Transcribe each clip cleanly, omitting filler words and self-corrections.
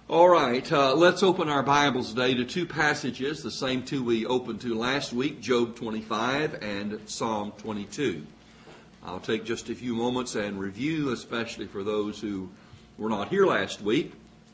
All right, let's open our Bibles today to two passages, the same two we opened to last week, Job 25 and Psalm 22. I'll take just a few moments and review, especially for those who were not here last week.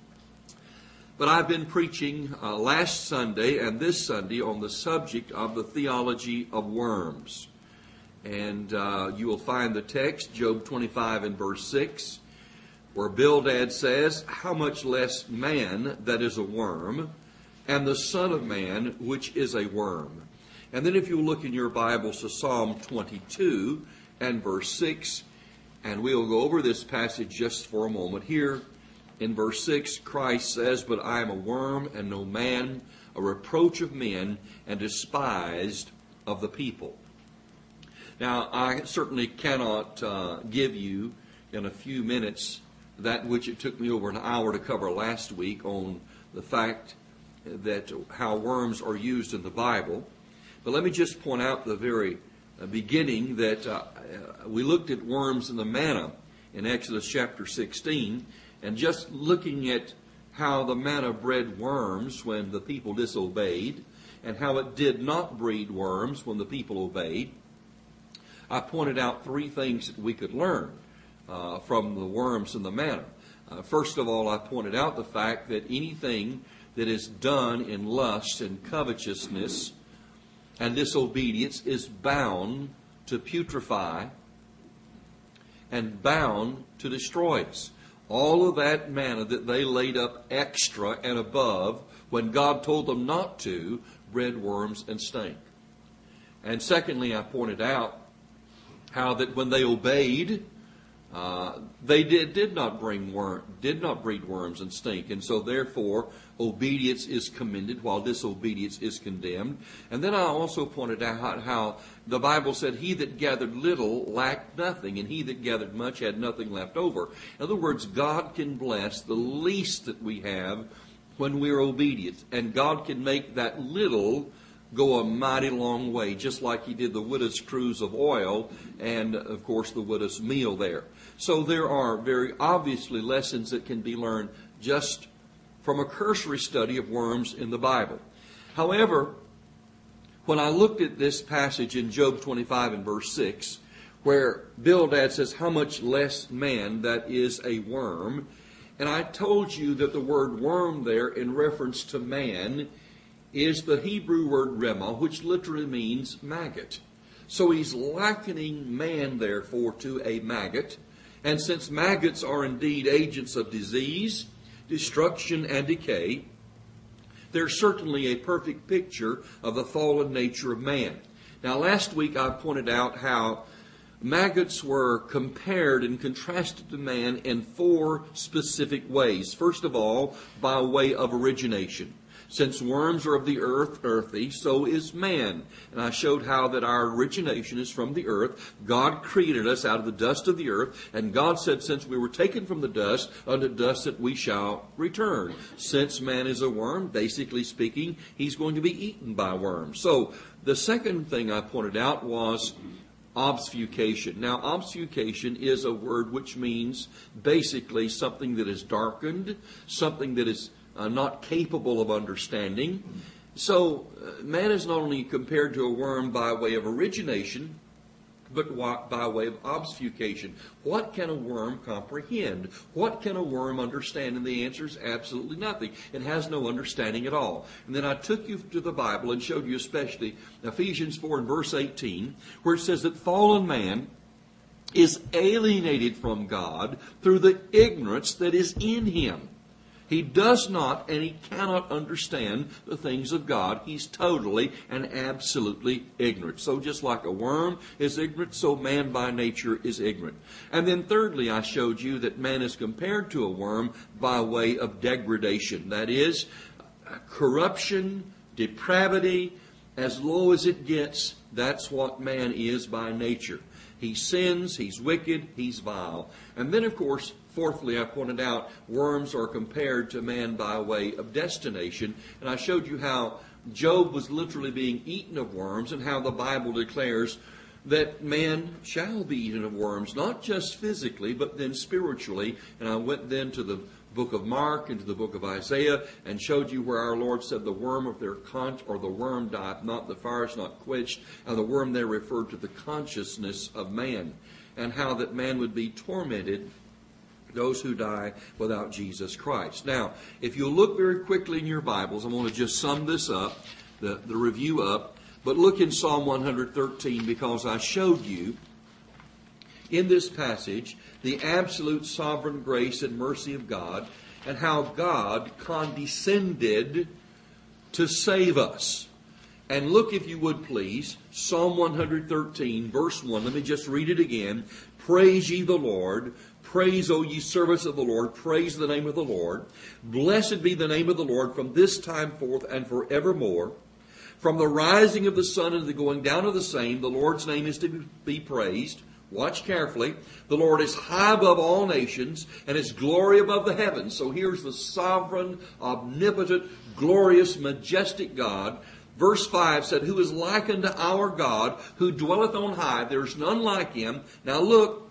But I've been preaching last Sunday and this Sunday on the subject of the theology of worms. And you will find the text, Job 25 and verse 6, where Bildad says, "How much less man that is a worm, and the Son of Man which is a worm." And then if you look in your Bibles to Psalm 22 and verse 6, and we'll go over this passage just for a moment here. In verse 6, Christ says, "But I am a worm and no man, a reproach of men, and despised of the people." Now, I certainly cannot give you in a few minutes that which it took me over an hour to cover last week on the fact that how worms are used in the Bible. But let me just point out the very beginning that we looked at worms in the manna in Exodus chapter 16, and just looking at how the manna bred worms when the people disobeyed, and how it did not breed worms when the people obeyed, I pointed out three things that we could learn from the worms in the manna. First of all, I pointed out the fact that anything that is done in lust and covetousness and disobedience is bound to putrefy and bound to destroy us. All of that manna that they laid up extra and above when God told them not to, bred worms and stank. And secondly, I pointed out how that when they obeyed, they did not breed worms and stink, and so therefore obedience is commended while disobedience is condemned. And then I also pointed out how the Bible said, "He that gathered little lacked nothing, and he that gathered much had nothing left over." In other words, God can bless the least that we have when we're obedient, and God can make that little go a mighty long way, just like He did the widow's cruse of oil and, of course, the widow's meal there. So there are very obviously lessons that can be learned just from a cursory study of worms in the Bible. However, when I looked at this passage in Job 25 and verse 6, where Bildad says, "How much less man that is a worm," and I told you that the word worm there in reference to man is the Hebrew word remah, which literally means maggot. So he's likening man, therefore, to a maggot. And since maggots are indeed agents of disease, destruction, and decay, they're certainly a perfect picture of the fallen nature of man. Now, last week I pointed out how maggots were compared and contrasted to man in four specific ways. First of all, by way of origination. Since worms are of the earth, earthy, so is man. And I showed how that our origination is from the earth. God created us out of the dust of the earth. And God said, since we were taken from the dust, unto dust that we shall return. Since man is a worm, basically speaking, he's going to be eaten by worms. So the second thing I pointed out was obfuscation. Now, obfuscation is a word which means basically something that is darkened, something that is not capable of understanding. So man is not only compared to a worm by way of origination, but by way of obfuscation. What can a worm comprehend? What can a worm understand? And the answer is absolutely nothing. It has no understanding at all. And then I took you to the Bible and showed you especially Ephesians 4 and verse 18, where it says that fallen man is alienated from God through the ignorance that is in him. He does not and he cannot understand the things of God. He's totally and absolutely ignorant. So just like a worm is ignorant, so man by nature is ignorant. And then thirdly, I showed you that man is compared to a worm by way of degradation. That is, corruption, depravity, as low as it gets, that's what man is by nature. He sins, he's wicked, he's vile. And then, of course, fourthly, I pointed out worms are compared to man by way of destination. And I showed you how Job was literally being eaten of worms and how the Bible declares that man shall be eaten of worms, not just physically, but then spiritually. And I went then to the book of Mark and to the book of Isaiah and showed you where our Lord said the worm of their or the worm dieth not, the fire is not quenched, and the worm there referred to the consciousness of man, and how that man would be tormented, those who die without Jesus Christ. Now, if you look very quickly in your Bibles, I want to just sum this up, the review up, but look in Psalm 113, because I showed you in this passage the absolute sovereign grace and mercy of God, and how God condescended to save us. And look, if you would please, Psalm 113, verse 1. Let me just read it again. Praise ye the Lord. Praise, O ye servants of the Lord. Praise the name of the Lord. Blessed be the name of the Lord from this time forth and forevermore. From the rising of the sun and the going down of the same, the Lord's name is to be praised. Watch carefully. The Lord is high above all nations, and His glory above the heavens. So here's the sovereign, omnipotent, glorious, majestic God. Verse 5 said, Who is like unto our God, who dwelleth on high? There is none like Him. Now look,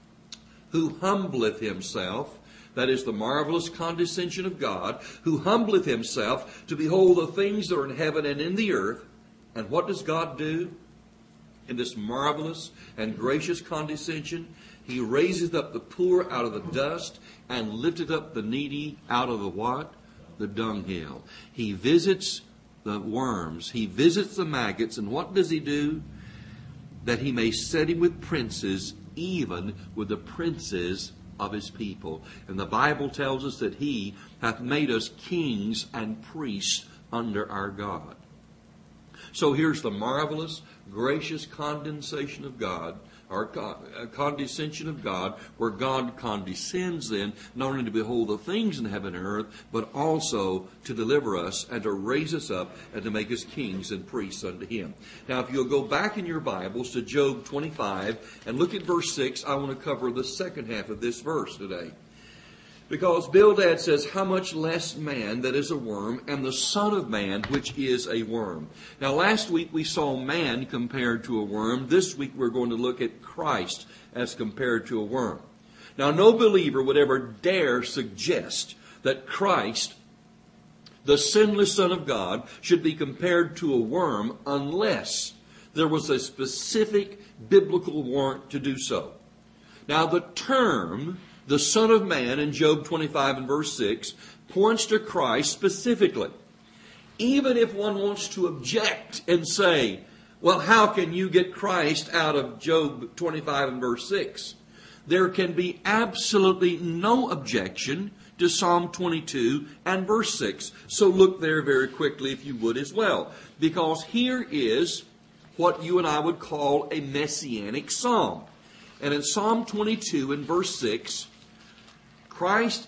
who humbleth Himself. That is the marvelous condescension of God, who humbleth Himself to behold the things that are in heaven and in the earth. And what does God do? In this marvelous and gracious condescension, He raiseth up the poor out of the dust and lifteth up the needy out of the what? The dunghill. He visits the worms. He visits the maggots. And what does He do? That He may set him with princes, even with the princes of His people. And the Bible tells us that He hath made us kings and priests under our God. So here's the marvelous, gracious condescension of God, or condescension of God, where God condescends then, not only to behold the things in heaven and earth, but also to deliver us and to raise us up and to make us kings and priests unto Him. Now, if you'll go back in your Bibles to Job 25 and look at verse 6, I want to cover the second half of this verse today. Because Bildad says, How much less man that is a worm, and the Son of Man, which is a worm. Now, last week we saw man compared to a worm. This week we're going to look at Christ as compared to a worm. Now, no believer would ever dare suggest that Christ, the sinless Son of God, should be compared to a worm unless there was a specific biblical warrant to do so. Now, the term the Son of Man in Job 25 and verse 6 points to Christ specifically. Even if one wants to object and say, well, how can you get Christ out of Job 25 and verse 6? There can be absolutely no objection to Psalm 22 and verse 6. So look there very quickly if you would as well. Because here is what you and I would call a messianic psalm. And in Psalm 22 and verse 6, Christ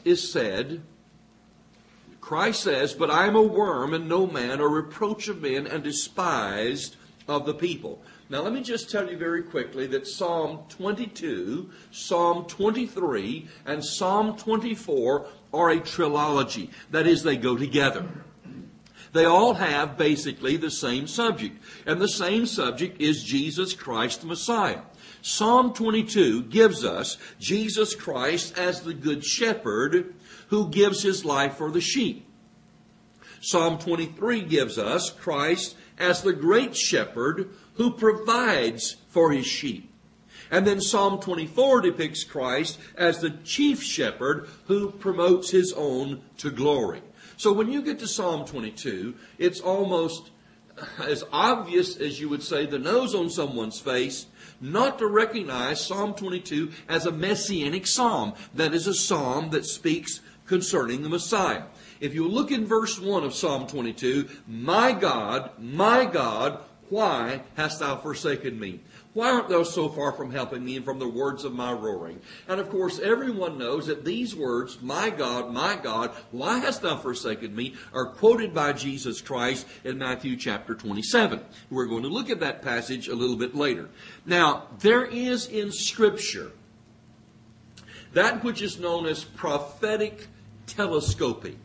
says, But I am a worm and no man, a reproach of men and despised of the people. Now let me just tell you very quickly that Psalm 22, Psalm 23, and Psalm 24 are a trilogy. That is, they go together. They all have basically the same subject. And the same subject is Jesus Christ the Messiah. Psalm 22 gives us Jesus Christ as the good shepherd who gives His life for the sheep. Psalm 23 gives us Christ as the great shepherd who provides for His sheep. And then Psalm 24 depicts Christ as the chief shepherd who promotes His own to glory. So when you get to Psalm 22, it's almost as obvious as you would say the nose on someone's face not to recognize Psalm 22 as a messianic psalm. That is a psalm that speaks concerning the Messiah. If you look in verse 1 of Psalm 22, my God, why hast thou forsaken me? Why art thou so far from helping me and from the words of my roaring? And of course, everyone knows that these words, my God, why hast thou forsaken me, are quoted by Jesus Christ in Matthew chapter 27. We're going to look at that passage a little bit later. Now, there is in Scripture that which is known as prophetic telescoping.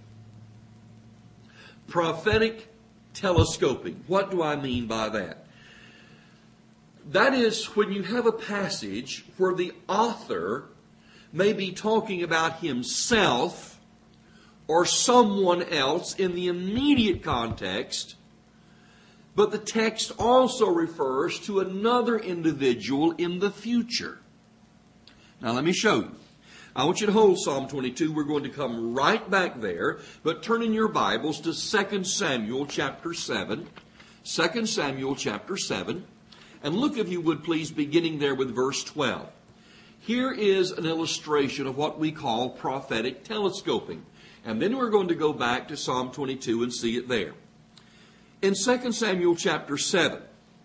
Prophetic telescoping. What do I mean by that? That is when you have a passage where the author may be talking about himself or someone else in the immediate context, but the text also refers to another individual in the future. Now let me show you. I want you to hold Psalm 22. We're going to come right back there, but turn in your Bibles to 2 Samuel chapter 7. 2 Samuel chapter 7. And look, if you would please, beginning there with verse 12. Here is an illustration of what we call prophetic telescoping. And then we're going to go back to Psalm 22 and see it there. In 2 Samuel chapter 7,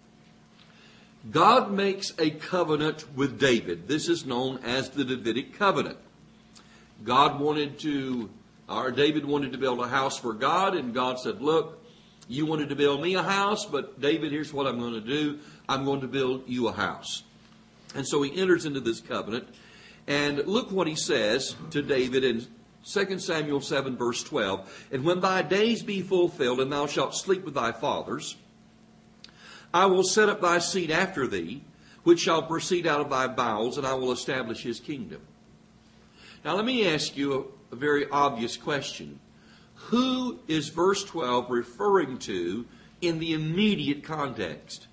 God makes a covenant with David. This is known as the Davidic covenant. David wanted to build a house for God, and God said, look, you wanted to build me a house, but David, here's what I'm going to do. I'm going to build you a house. And so he enters into this covenant. And look what he says to David in 2 Samuel 7 verse 12. And when thy days be fulfilled, and thou shalt sleep with thy fathers, I will set up thy seed after thee, which shall proceed out of thy bowels, and I will establish his kingdom. Now let me ask you a very obvious question. Who is verse 12 referring to in the immediate context?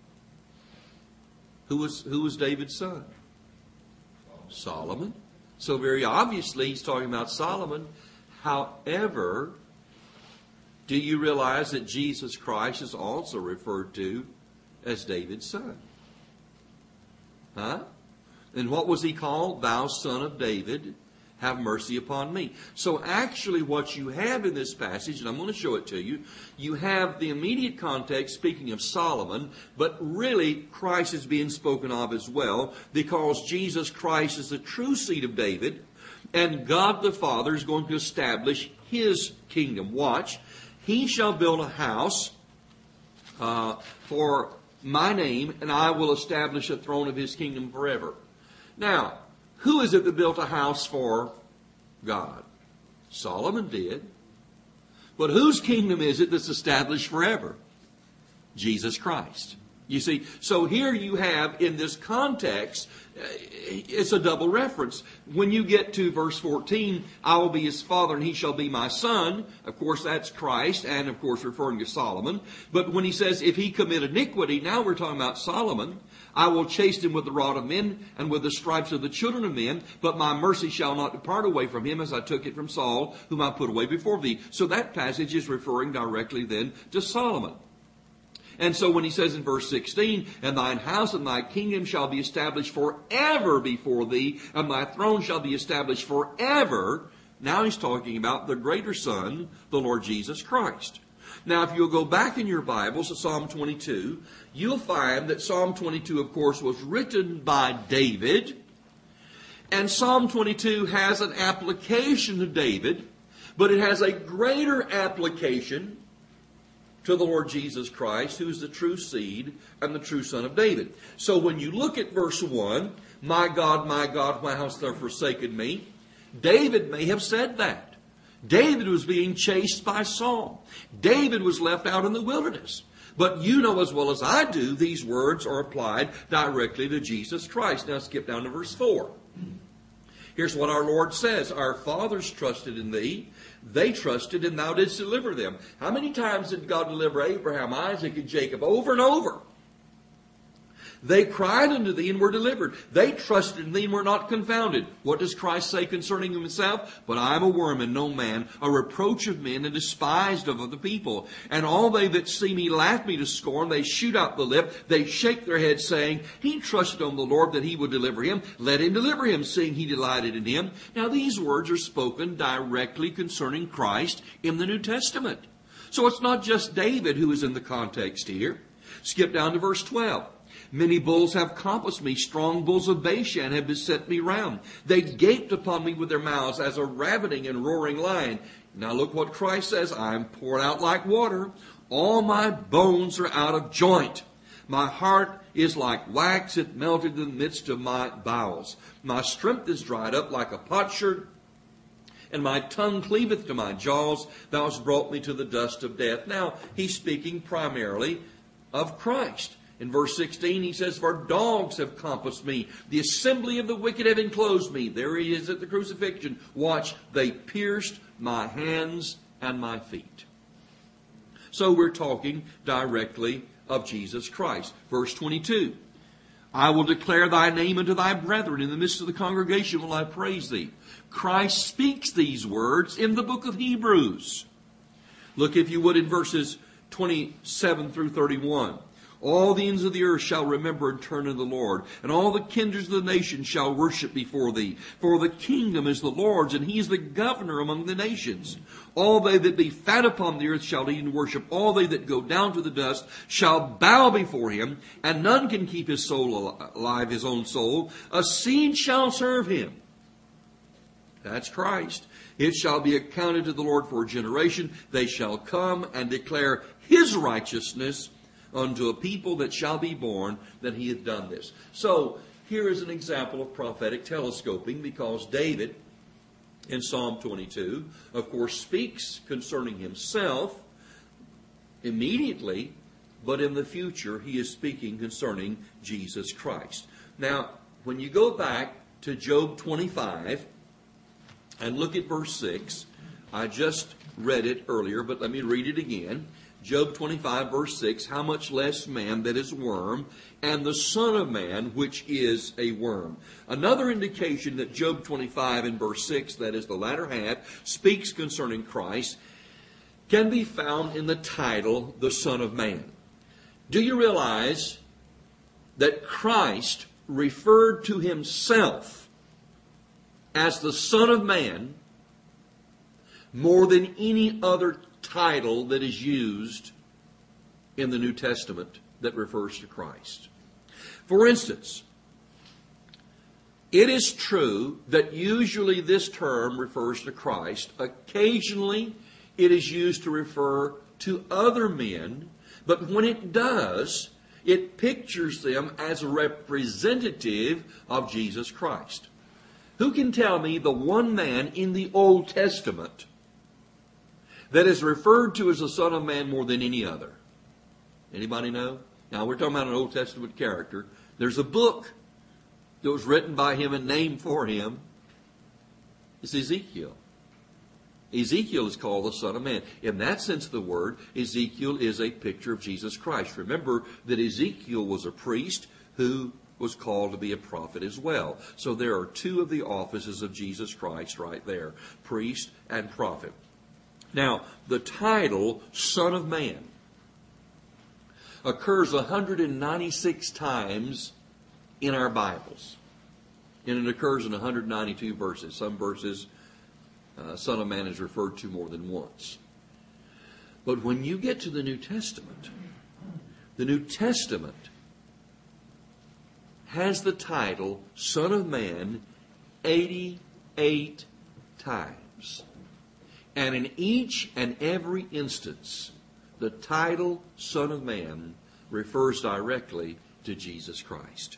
Who was David's son? Solomon. So very obviously he's talking about Solomon. However, do you realize that Jesus Christ is also referred to as David's son? Huh? And what was he called? Thou son of David, have mercy upon me. So actually what you have in this passage, and I'm going to show it to you, you have the immediate context speaking of Solomon, but really Christ is being spoken of as well, because Jesus Christ is the true seed of David, and God the Father is going to establish his kingdom. Watch. He shall build a house for my name, and I will establish a throne of his kingdom forever. Now, who is it that built a house for God? Solomon did. But whose kingdom is it that's established forever? Jesus Christ. You see, so here you have in this context, it's a double reference. When you get to verse 14, I will be his father and he shall be my son. Of course, that's Christ and, of course, referring to Solomon. But when he says, if he commit iniquity, now we're talking about Solomon. I will chasten him with the rod of men and with the stripes of the children of men, but my mercy shall not depart away from him as I took it from Saul, whom I put away before thee. So that passage is referring directly then to Solomon. And so when he says in verse 16, and thine house and thy kingdom shall be established forever before thee, and thy throne shall be established forever, now he's talking about the greater Son, the Lord Jesus Christ. Now, if you'll go back in your Bibles to Psalm 22, you'll find that Psalm 22, of course, was written by David. And Psalm 22 has an application to David, but it has a greater application to the Lord Jesus Christ, who is the true seed and the true son of David. So when you look at verse 1, my God, why hast thou forsaken me? David may have said that. David was being chased by Saul. David was left out in the wilderness. But you know as well as I do, these words are applied directly to Jesus Christ. Now skip down to verse 4. Here's what our Lord says. Our fathers trusted in thee. They trusted and thou didst deliver them. How many times did God deliver Abraham, Isaac, and Jacob? Over and over. They cried unto thee and were delivered. They trusted in thee and were not confounded. What does Christ say concerning himself? But I am a worm and no man, a reproach of men and despised of the people. And all they that see me laugh me to scorn. They shoot out the lip. They shake their heads, saying, he trusted on the Lord that he would deliver him. Let him deliver him, seeing he delighted in him. Now these words are spoken directly concerning Christ in the New Testament. So it's not just David who is in the context here. Skip down to verse 12. Many bulls have compassed me. Strong bulls of Bashan have beset me round. They gaped upon me with their mouths as a ravening and roaring lion. Now look what Christ says. I am poured out like water. All my bones are out of joint. My heart is like wax. It melted in the midst of my bowels. My strength is dried up like a potsherd, and my tongue cleaveth to my jaws. Thou hast brought me to the dust of death. Now, he's speaking primarily of Christ. In verse 16 he says, for dogs have compassed me. The assembly of the wicked have enclosed me. There he is at the crucifixion. Watch, they pierced my hands and my feet. So we're talking directly of Jesus Christ. Verse 22. I will declare thy name unto thy brethren. In the midst of the congregation will I praise thee. Christ speaks these words in the book of Hebrews. Look, if you would, in verses 27 through 31. All the ends of the earth shall remember and turn to the Lord, and all the kindreds of the nations shall worship before thee. For the kingdom is the Lord's, and he is the governor among the nations. All they that be fat upon the earth shall eat and worship. All they that go down to the dust shall bow before him, and none can keep his soul alive, his own soul. A seed shall serve him. That's Christ. It shall be accounted to the Lord for a generation. They shall come and declare his righteousness unto a people that shall be born, that he hath done this. So, here is an example of prophetic telescoping, because David, in Psalm 22, of course, speaks concerning himself immediately, but in the future he is speaking concerning Jesus Christ. Now, when you go back to Job 25 and look at verse 6, I just read it earlier, but let me read it again. Job 25, verse 6, how much less man that is a worm, and the Son of Man, which is a worm. Another indication that Job 25 in verse 6, that is the latter half, speaks concerning Christ, can be found in the title, the Son of Man. Do you realize that Christ referred to himself as the Son of Man more than any other title that is used in the New Testament that refers to Christ? For instance, it is true that usually this term refers to Christ. Occasionally it is used to refer to other men, but when it does, it pictures them as a representative of Jesus Christ. Who can tell me the one man in the Old Testament that is referred to as the Son of Man more than any other? Anybody know? Now, we're talking about an Old Testament character. There's a book that was written by him and named for him. It's Ezekiel. Ezekiel is called the Son of Man. In that sense of the word, Ezekiel is a picture of Jesus Christ. Remember that Ezekiel was a priest who was called to be a prophet as well. So there are two of the offices of Jesus Christ right there, priest and prophet. Now, the title Son of Man occurs 196 times in our Bibles. And it occurs in 192 verses. Some verses, Son of Man is referred to more than once. But when you get to the New Testament has the title Son of Man 88 times. And in each and every instance, the title Son of Man refers directly to Jesus Christ.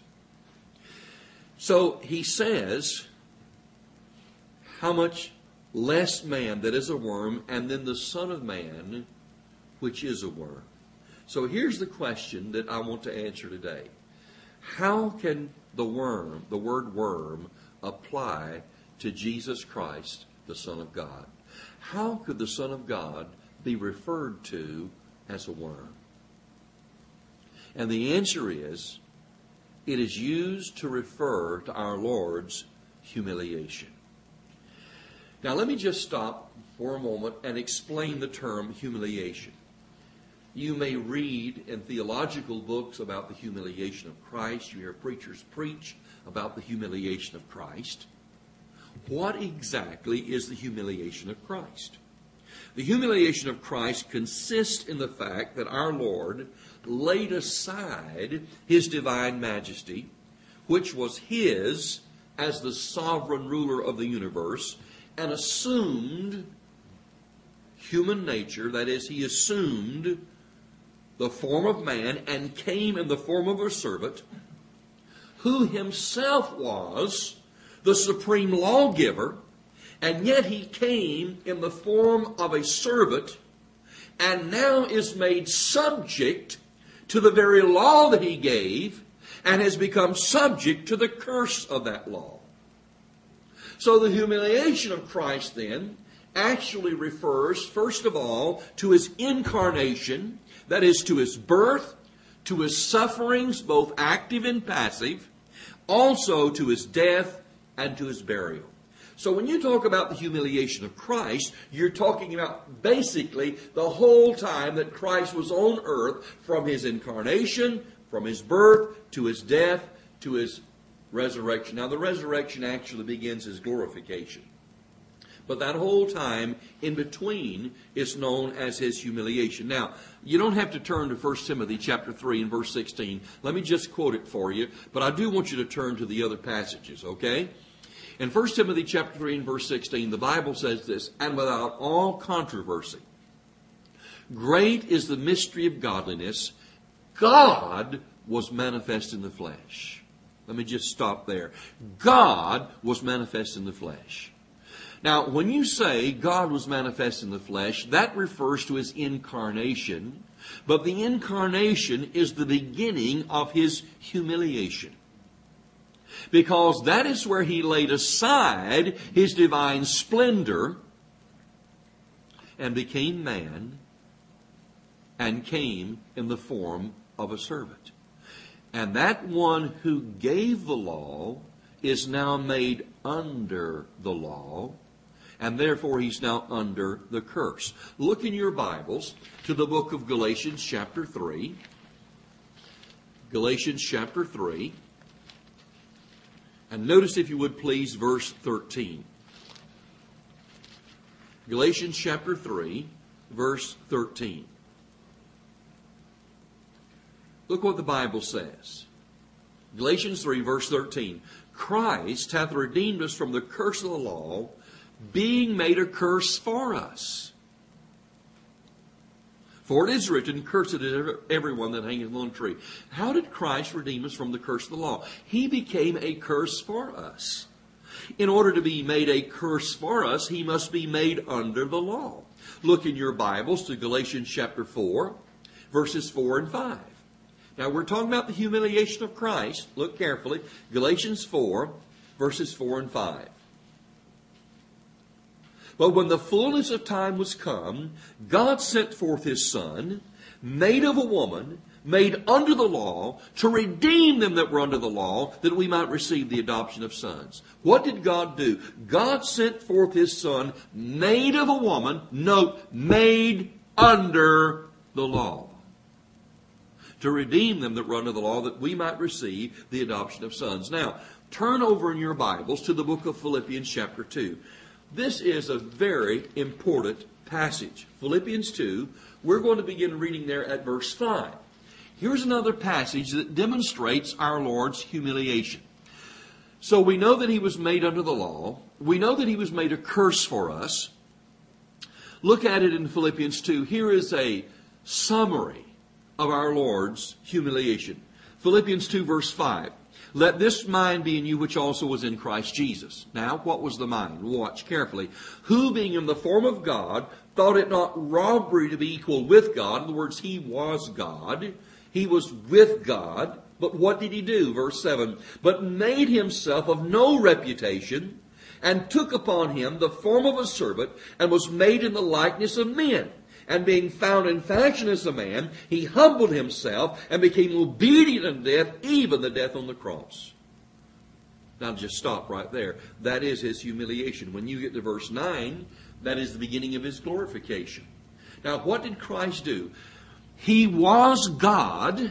So he says, how much less man that is a worm, and then the Son of Man, which is a worm. So here's the question that I want to answer today. How can the word worm, apply to Jesus Christ, the Son of God? How could the Son of God be referred to as a worm? And the answer is, it is used to refer to our Lord's humiliation. Now let me just stop for a moment and explain the term humiliation. You may read in theological books about the humiliation of Christ. You hear preachers preach about the humiliation of Christ. What exactly is the humiliation of Christ? The humiliation of Christ consists in the fact that our Lord laid aside his divine majesty, which was his as the sovereign ruler of the universe, and assumed human nature. That is, he assumed the form of man and came in the form of a servant, who himself was the supreme lawgiver, and yet he came in the form of a servant and now is made subject to the very law that he gave and has become subject to the curse of that law. So the humiliation of Christ then actually refers, first of all, to his incarnation, that is, to his birth, to his sufferings, both active and passive, also to his death and to his burial. So when you talk about the humiliation of Christ, you're talking about basically the whole time that Christ was on earth, from his incarnation, from his birth, to his death, to his resurrection. Now the resurrection actually begins his glorification. But that whole time in between is known as his humiliation. Now, you don't have to turn to 1 Timothy chapter 3 and verse 16. Let me just quote it for you. But I do want you to turn to the other passages, okay? In 1 Timothy chapter 3 and verse 16, the Bible says this, "And without all controversy, great is the mystery of godliness. God was manifest in the flesh." Let me just stop there. God was manifest in the flesh. Now, when you say God was manifest in the flesh, that refers to his incarnation. But the incarnation is the beginning of his humiliation. Because that is where he laid aside his divine splendor and became man and came in the form of a servant. And that one who gave the law is now made under the law, and therefore he's now under the curse. Look in your Bibles to the book of Galatians chapter 3. Galatians chapter 3. And notice, if you would please, verse 13. Galatians chapter 3, verse 13. Look what the Bible says. Galatians 3, verse 13. "Christ hath redeemed us from the curse of the law, being made a curse for us. For it is written, Cursed is everyone that hangeth on a tree." How did Christ redeem us from the curse of the law? He became a curse for us. In order to be made a curse for us, he must be made under the law. Look in your Bibles to Galatians chapter 4, verses 4 and 5. Now we're talking about the humiliation of Christ. Look carefully. Galatians 4, verses 4 and 5. "But when the fullness of time was come, God sent forth his Son, made of a woman, made under the law, to redeem them that were under the law, that we might receive the adoption of sons." What did God do? God sent forth his Son, made of a woman, note, made under the law, to redeem them that were under the law, that we might receive the adoption of sons. Now, turn over in your Bibles to the book of Philippians chapter 2. This is a very important passage. Philippians 2, we're going to begin reading there at verse 5. Here's another passage that demonstrates our Lord's humiliation. So we know that he was made under the law. We know that he was made a curse for us. Look at it in Philippians 2. Here is a summary of our Lord's humiliation. Philippians 2, verse 5. "Let this mind be in you which also was in Christ Jesus." Now, what was the mind? Watch carefully. "Who, being in the form of God, thought it not robbery to be equal with God." In other words, he was God. He was with God. But what did he do? Verse 7. "But made himself of no reputation, and took upon him the form of a servant, and was made in the likeness of men. And being found in fashion as a man, he humbled himself and became obedient unto death, even the death on the cross." Now just stop right there. That is his humiliation. When you get to verse 9, that is the beginning of his glorification. Now what did Christ do? He was God.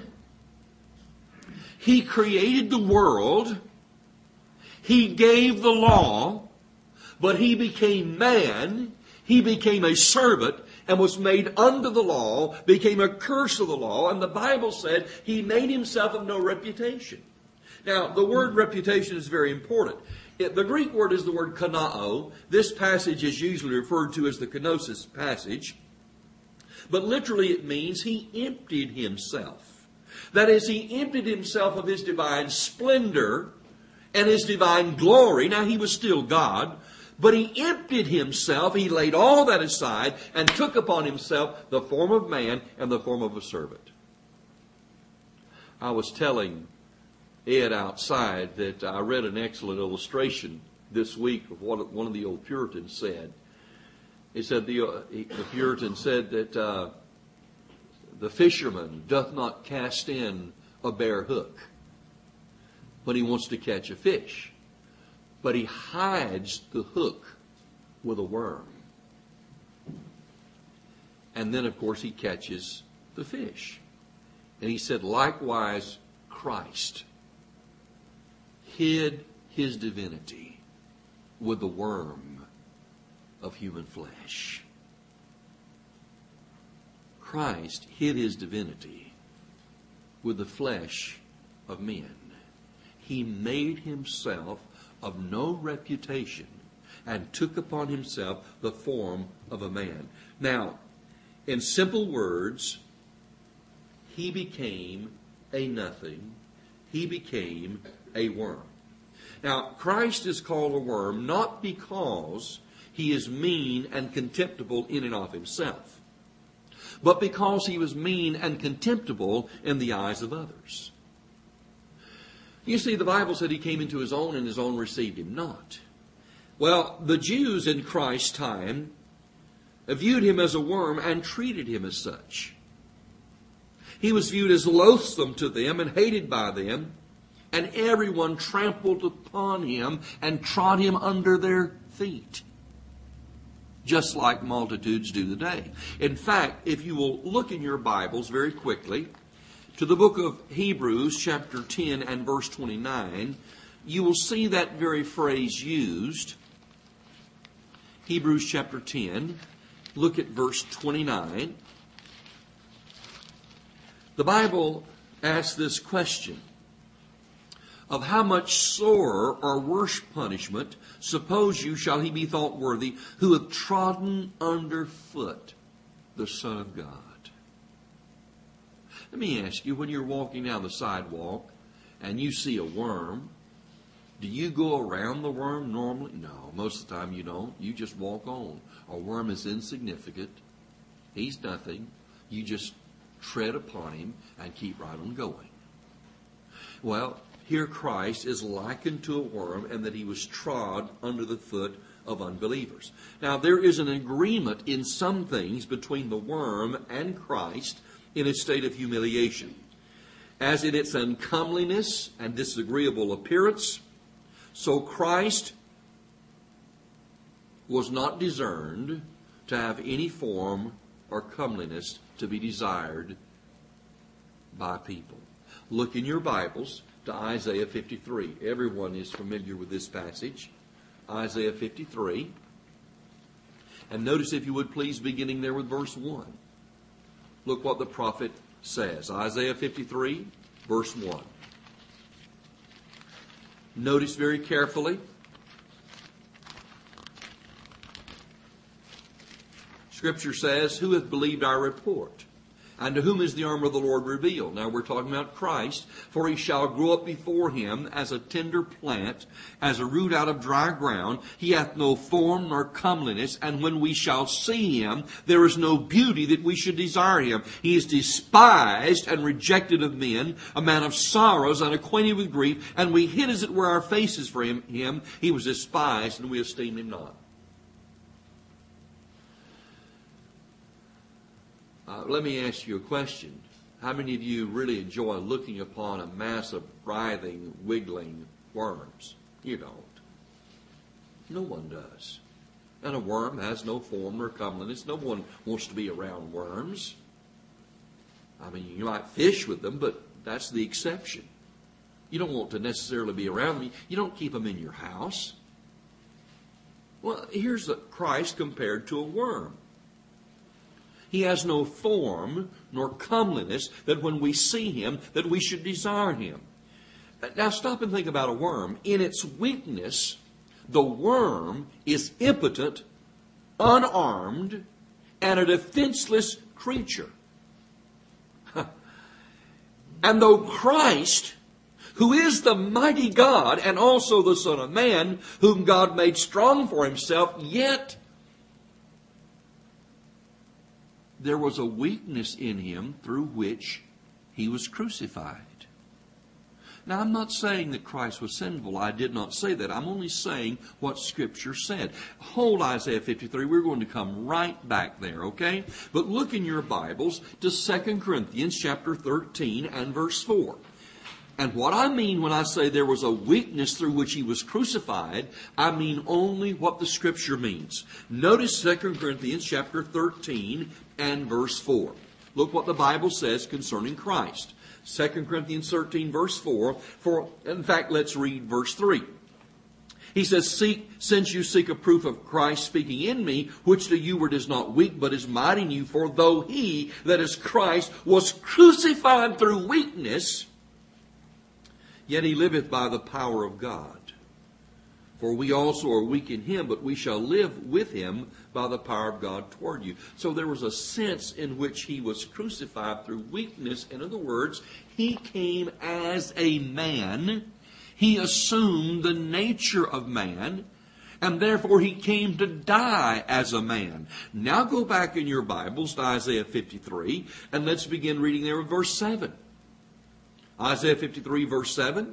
He created the world. He gave the law. But he became man. He became a servant and was made under the law, became a curse of the law, and the Bible said he made himself of no reputation. Now, the word reputation is very important. The Greek word is the word kanao. This passage is usually referred to as the kenosis passage. But literally it means he emptied himself. That is, he emptied himself of his divine splendor and his divine glory. Now, he was still God. But he emptied himself, he laid all that aside, and took upon himself the form of man and the form of a servant. I was telling Ed outside that I read an excellent illustration this week of what one of the old Puritans said. He said the Puritan said that the fisherman doth not cast in a bare hook when he wants to catch a fish, but he hides the hook with a worm. And then, of course, he catches the fish. And he said, likewise, Christ hid his divinity with the worm of human flesh. Christ hid his divinity with the flesh of men. He made himself of no reputation and took upon himself the form of a man. Now, in simple words, he became a nothing. He became a worm. Now, Christ is called a worm not because he is mean and contemptible in and of himself, but because he was mean and contemptible in the eyes of others. You see, the Bible said he came into his own and his own received him not. Well, the Jews in Christ's time viewed him as a worm and treated him as such. He was viewed as loathsome to them and hated by them, and everyone trampled upon him and trod him under their feet, just like multitudes do today. In fact, if you will look in your Bibles very quickly to the book of Hebrews, chapter 10 and verse 29, you will see that very phrase used. Hebrews chapter 10, look at verse 29. The Bible asks this question of how much sorer or worse punishment, suppose you, shall he be thought worthy, who hath trodden under foot the Son of God. Let me ask you, when you're walking down the sidewalk and you see a worm, do you go around the worm normally? No, most of the time you don't. You just walk on. A worm is insignificant. He's nothing. You just tread upon him and keep right on going. Well, here Christ is likened to a worm, and that he was trod under the foot of unbelievers. Now, there is an agreement in some things between the worm and Christ in a state of humiliation, as in its uncomeliness and disagreeable appearance. So Christ was not discerned to have any form or comeliness to be desired by people. Look in your Bibles to Isaiah 53. Everyone is familiar with this passage. Isaiah 53. And notice, if you would please, beginning there with verse 1. Look what the prophet says. Isaiah 53, verse 1. Notice very carefully. Scripture says, who hath believed our report? And to whom is the arm of the Lord revealed? Now we're talking about Christ. For he shall grow up before him as a tender plant, as a root out of dry ground. He hath no form nor comeliness. And when we shall see him, there is no beauty that we should desire him. He is despised and rejected of men, a man of sorrows and acquainted with grief. And we hid as it were our faces for him. He was despised, and we esteemed him not. Let me ask you a question. How many of you really enjoy looking upon a mass of writhing, wiggling worms? You don't. No one does. And a worm has no form nor comeliness. No one wants to be around worms. I mean, you might fish with them, but that's the exception. You don't want to necessarily be around them. You don't keep them in your house. Well, here's Christ compared to a worm. He has no form nor comeliness that when we see him, that we should desire him. Now stop and think about a worm. In its weakness, the worm is impotent, unarmed, and a defenseless creature. And though Christ, who is the mighty God and also the Son of Man, whom God made strong for himself, yet there was a weakness in him through which He was crucified. Now, I'm not saying that Christ was sinful. I did not say that. I'm only saying what Scripture said. Hold Isaiah 53. We're going to come right back there, okay? But look in your Bibles to 2 Corinthians chapter 13 and verse 4. And what I mean when I say there was a weakness through which he was crucified, I mean only what the Scripture means. Notice 2 Corinthians chapter 13 and verse 4. Look what the Bible says concerning Christ. 2 Corinthians 13 verse 4. In fact, let's read verse 3. He says, since you seek a proof of Christ speaking in me, which to you word is not weak, but is mighty in you, for though he, that is Christ, was crucified through weakness, yet he liveth by the power of God. For we also are weak in him, but we shall live with him by the power of God toward you. So there was a sense in which he was crucified through weakness. In other words, he came as a man. He assumed the nature of man, and therefore he came to die as a man. Now go back in your Bibles to Isaiah 53, and let's begin reading there in verse 7. Isaiah 53 verse 7.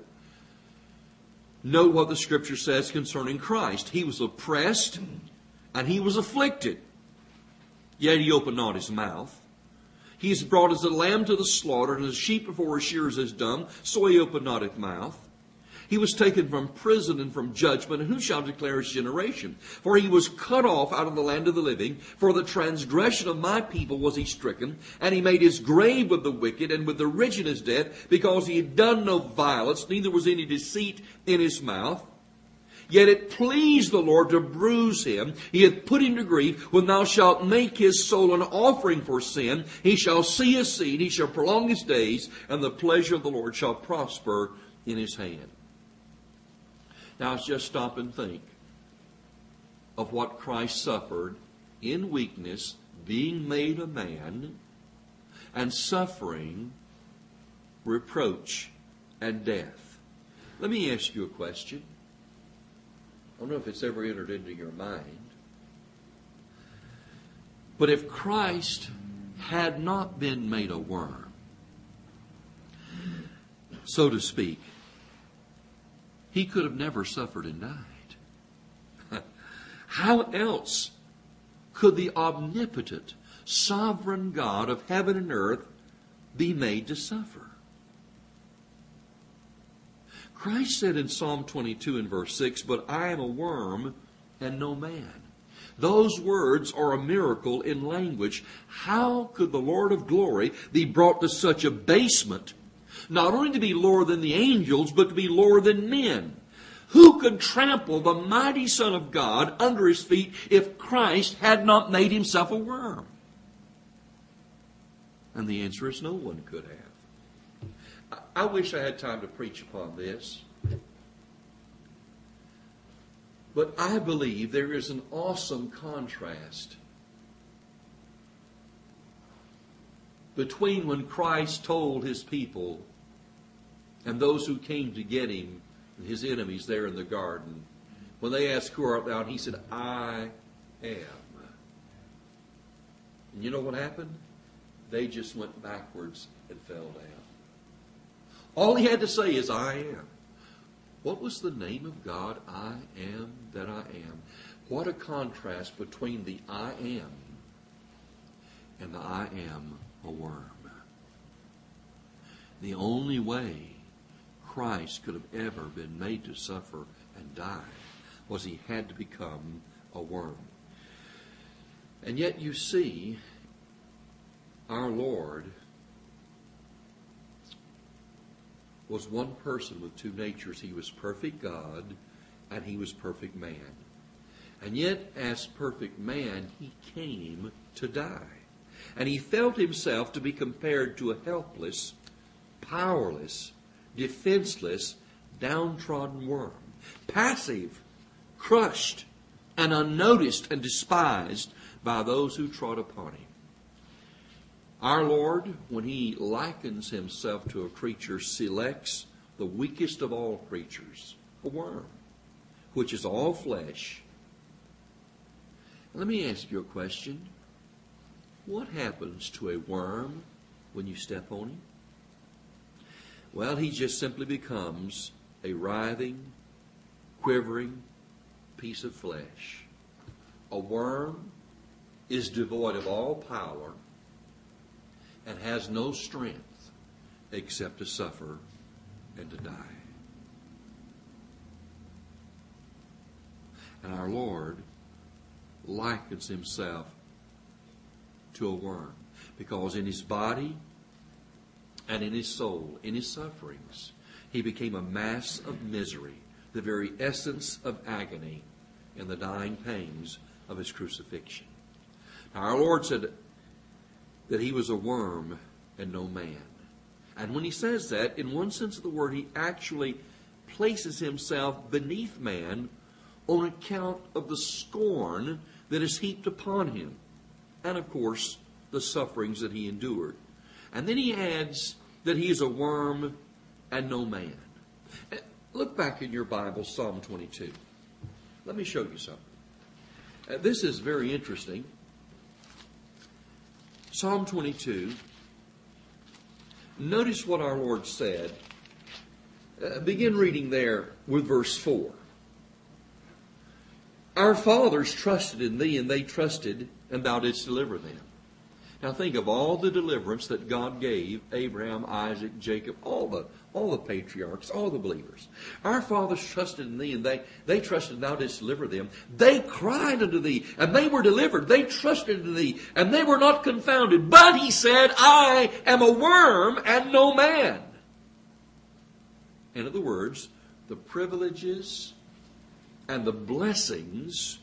Note what the Scripture says concerning Christ. He was oppressed and he was afflicted, yet he opened not his mouth. He is brought as a lamb to the slaughter, and as a sheep before his shearers is dumb, so he opened not his mouth. He was taken from prison and from judgment, and who shall declare his generation? For he was cut off out of the land of the living. For the transgression of my people was he stricken, and he made his grave with the wicked and with the rich in his death, because he had done no violence, neither was any deceit in his mouth. Yet it pleased the Lord to bruise him. He hath put him to grief. When thou shalt make his soul an offering for sin, he shall see his seed, he shall prolong his days, and the pleasure of the Lord shall prosper in his hand. Now let's just stop and think of what Christ suffered in weakness, being made a man, and suffering reproach and death. Let me ask you a question. I don't know if it's ever entered into your mind. But if Christ had not been made a worm, so to speak, he could have never suffered and died. How else could the omnipotent, sovereign God of heaven and earth be made to suffer? Christ said in Psalm 22 and verse 6, "But I am a worm and no man." Those words are a miracle in language. How could the Lord of glory be brought to such abasement, not only to be lower than the angels, but to be lower than men? Who could trample the mighty Son of God under his feet if Christ had not made himself a worm? And the answer is no one could have. I wish I had time to preach upon this. But I believe there is an awesome contrast between when Christ told his people and those who came to get him, his enemies there in the garden, when they asked, "Who art thou?" And he said, "I am." And you know what happened? They just went backwards and fell down. All he had to say is, "I am." What was the name of God? I am that I am. What a contrast between the I am and the I am a worm. The only way Christ could have ever been made to suffer and die was he had to become a worm. And yet you see, our Lord was one person with two natures. He was perfect God and he was perfect man. And yet, as perfect man, he came to die. And he felt himself to be compared to a helpless, powerless, defenseless, downtrodden worm. Passive, crushed, and unnoticed and despised by those who trod upon him. Our Lord, when he likens himself to a creature, selects the weakest of all creatures, a worm, which is all flesh. Let me ask you a question. What happens to a worm when you step on him? Well, he just simply becomes a writhing, quivering piece of flesh. A worm is devoid of all power and has no strength except to suffer and to die. And our Lord likens himself to a worm, because in his body and in his soul, in his sufferings, he became a mass of misery, the very essence of agony in the dying pangs of his crucifixion. Now, our Lord said that he was a worm and no man. And when he says that, in one sense of the word, he actually places himself beneath man on account of the scorn that is heaped upon him. And, of course, the sufferings that he endured. And then he adds that he is a worm and no man. Look back in your Bible, Psalm 22. Let me show you something. This is very interesting. Psalm 22. Notice what our Lord said. Begin reading there with verse 4. Our fathers trusted in thee, and they trusted, and thou didst deliver them. Now think of all the deliverance that God gave Abraham, Isaac, Jacob, all the patriarchs, all the believers. Our fathers trusted in thee, and they trusted, and thou didst deliver them. They cried unto thee, and they were delivered. They trusted in thee, and they were not confounded. But he said, I am a worm and no man. In other words, the privileges and the blessings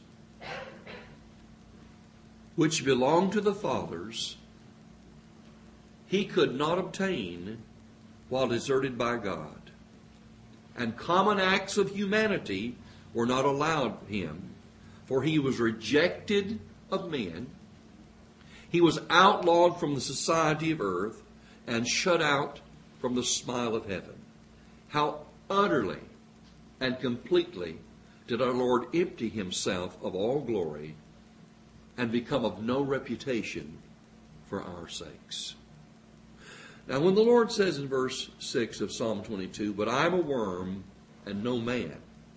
which belong to the fathers, he could not obtain while deserted by God. And common acts of humanity were not allowed him, for he was rejected of men. He was outlawed from the society of earth and shut out from the smile of heaven. How utterly and completely did our Lord empty himself of all glory and become of no reputation for our sakes. Now, when the Lord says in verse 6 of Psalm 22, but I'm a worm and no man,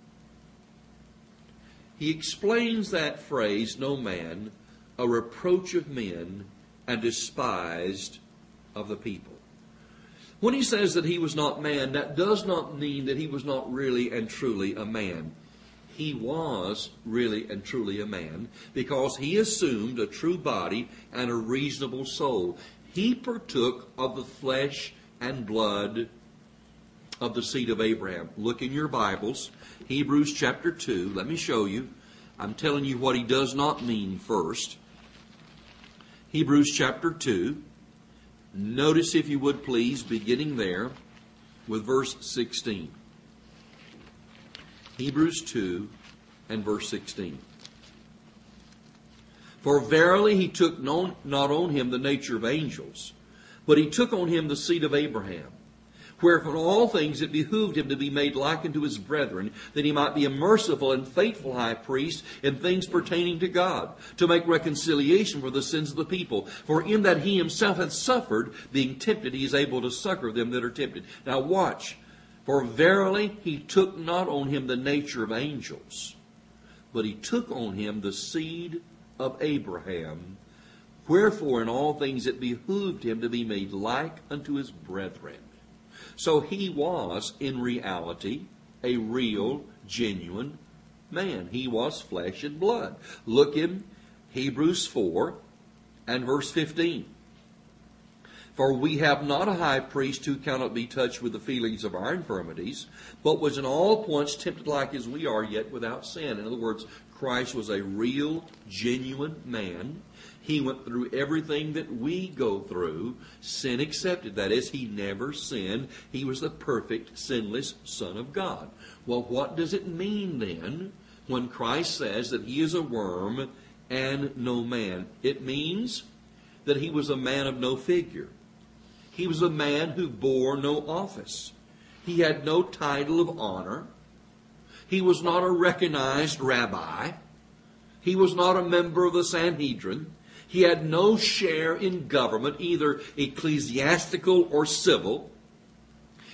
he explains that phrase, no man, a reproach of men and despised of the people. When he says that he was not man, that does not mean that he was not really and truly a man. He was really and truly a man because he assumed a true body and a reasonable soul. He partook of the flesh and blood of the seed of Abraham. Look in your Bibles, Hebrews chapter 2. Let me show you. I'm telling you what he does not mean first. Hebrews chapter 2. Notice, if you would please, beginning there with verse 16. Hebrews 2 and verse 16. For verily he took not on him the nature of angels, but he took on him the seed of Abraham. Wherefore in all things it behooved him to be made like unto his brethren, that he might be a merciful and faithful high priest in things pertaining to God, to make reconciliation for the sins of the people. For in that he himself hath suffered, being tempted, he is able to succor them that are tempted. Now watch. For verily he took not on him the nature of angels, but he took on him the seed of Abraham. Wherefore in all things it behooved him to be made like unto his brethren. So he was in reality a real, genuine man. He was flesh and blood. Look in Hebrews 4 and verse 15. For we have not a high priest who cannot be touched with the feelings of our infirmities, but was in all points tempted like as we are, yet without sin. In other words, Christ was a real, genuine man. He went through everything that we go through, sin accepted. That is, he never sinned. He was the perfect, sinless Son of God. Well, what does it mean then when Christ says that he is a worm and no man? It means that he was a man of no figure. He was a man who bore no office. He had no title of honor. He was not a recognized rabbi. He was not a member of the Sanhedrin. He had no share in government, either ecclesiastical or civil.